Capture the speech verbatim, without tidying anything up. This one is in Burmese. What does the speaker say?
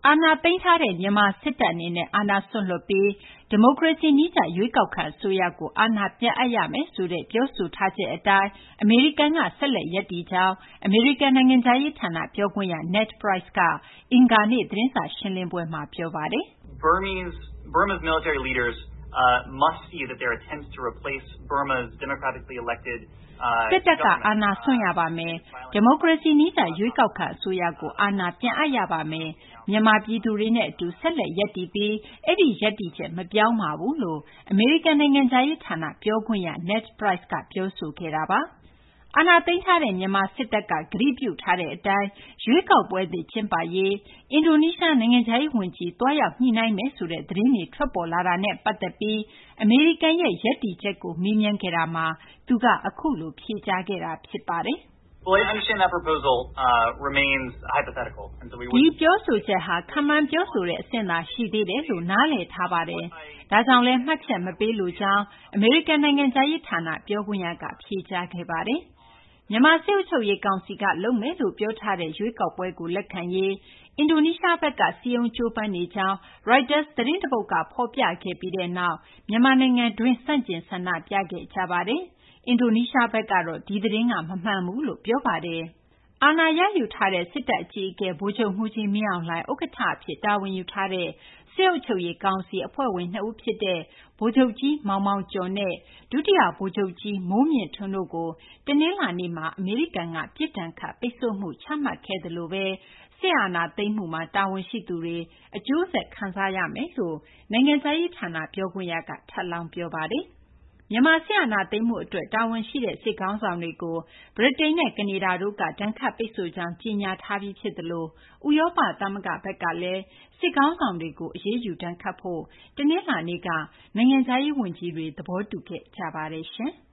အာဏာသိမ်းထားတဲ့မြန်မာစစ်တပ်အနေနဲ့အာဏာစွန့်လွှတ်ပြီးဒီမိုကရေစီနည်းကျရွေးကောက်ခံအစိုးရကိုအာဏာပြန်အပ်ရမယ်ဆိုတဲ့ပြောဆိုထားချက်အတိုင်းအမေရိကန်ကဆက်လက်ရပ်တည်ကြောင်းအမေရိကန်နိုင်ငံသားရေးဌာနပြောခွင့်ရ Ned Price ကအင်္ဂါနေ့သတင်းစာရှင်းလင်းပွဲမှာပြောပါတယ်။ Burmese Burma's military leaders uh, must see that their attempts to replace Burma's democratically elected စစ်တပ်ကအာဏာစွန့်ရပါမယ်ဒီမိုကရေစီနည်းကျရွေးကောက်ခံအစိုးရကိုအာဏာပြန်အပ်ရပါမယ်မြန်မာပြည်သူတွေနဲ့အတူဆက်လက်ရပ်တည်ပြီးအဲ့ဒီရပ်တည်ချက်မပြောင်းပါဘူးလို့အမေရိကန်နိုင်ငံသားရေးဌာနပြောခွင့်ရ Ned Price ကပြောဆိုခဲ့တာပါအာဏာသိမ်းထားတဲ့မြန်မာစစ်တပ်ကဂရုပြုထားတဲ့အတိုင်းရွေးကောက်ပွဲတွေကျင်းပရေးအင်ဒိုနီးရှားနိုင်ငံသားရေးဝန်ကြီးတွားရောက်ညှိနှိုင်းမယ်ဆိုတဲ့သတင်းတွေထွက်ပေါ်လာတာနဲ့ပတ်သက်ပြီးအမေရိကန်ရဲ့ရပ်တည်ချက်ကိုမေးမြန်းခဲ့တာမှာသူကအခုလိုဖြေကြားခဲ့တာဖြစ်ပါတယ် Well, I understand that proposal uh, remains hypothetical, and so we would. ဒီပြောဆိုချက်ဟာခန့်မှန်းပြောဆိုတဲ့အဆင့်သာရှိသေးတယ်လို့နားလည်ထားပါတယ်။ဒါကြောင့်လဲမှတ်ချက်မပေးလိုကြောင်းအမေရိကန်နိုင်ငံသားရေးဌာနပြောခွင့်ရကဖြေကြားခဲ့ပါတယ်။မြန်မာစစ်အုပ်ချုပ်ရေးကောင်စီကလုပ်မယ်လို့ပြောထားတဲ့ရွေးကောက်ပွဲကိုလက်ခံရေးအင်ဒိုနီးရှားဘက်ကစီယုံကြိုးပမ်းနေကြောင်း Reuters သတင်းတပုဒ်ကဖော်ပြခဲ့ပြီးတဲ့နောက်မြန်မာနိုင်ငံတွင်းစန့်ကျင်ဆန္ဒပြခဲ့ကြပါတယ်။အင်ဒိုနီးရှားဘက်ကတော့ဒီသတင်းကမမှန်ဘူးလို့ပြောပါတယ်။အာဏာရယူထားတဲ့စစ်တပ်အကြီးအကဲဗိုလ်ချုပ်မှူးကြီးမင်းအောင်လှိုင်ဥက္ကဋ္ဌအဖြစ်တာဝန်ယူထားတဲ့စစ်အုပ်ချုပ်ရေးကောင်စီအဖွဲ့ဝင်နှစ်ဦးဖြစ်တဲ့ဗိုလ်ချုပ်ကြီးမောင်မောင်ကျော်နဲ့ဒုတိယဗိုလ်ချုပ်ကြီးမိုးမြင့်ထွန်းတို့ကိုတနင်္လာနေ့မှာအမေရိကန်ကပြစ်ဒဏ်ခတ်ပိတ်ဆို့မှုချမှတ်ခဲ့တယ်လို့ပဲစစ်အာဏာသိမ်းမှုမှာတာဝန်ရှိသူတွေအကျိုးဆက်ခံစားရမယ်လို့နိုင်ငံသားရေးဌာနပြောခွင့်ရကထပ်လောင်းပြောပါတယ်။မြန်မာစစ်အာဏာသိမ်းမှုအတွက်တာဝန်ရှိတဲ့စစ်ခေါင်းဆောင်တွေကိုဗြိတိန်နဲ့ကနေဒါတို့ကဒဏ်ခတ်ပိတ်ဆို့ကြောင်းကြေညာထားပြီးဖြစ်သလိုဥရောပသမဂ္ဂဘက်ကလည်းစစ်ခေါင်းဆောင်တွေကိုအရေးယူဒဏ်ခတ်ဖို့တနင်္လာနေ့ကနိုင်ငံသားရေးဝန်ကြီးတွေသဘောတူခဲ့ကြပါတယ်ရှင်။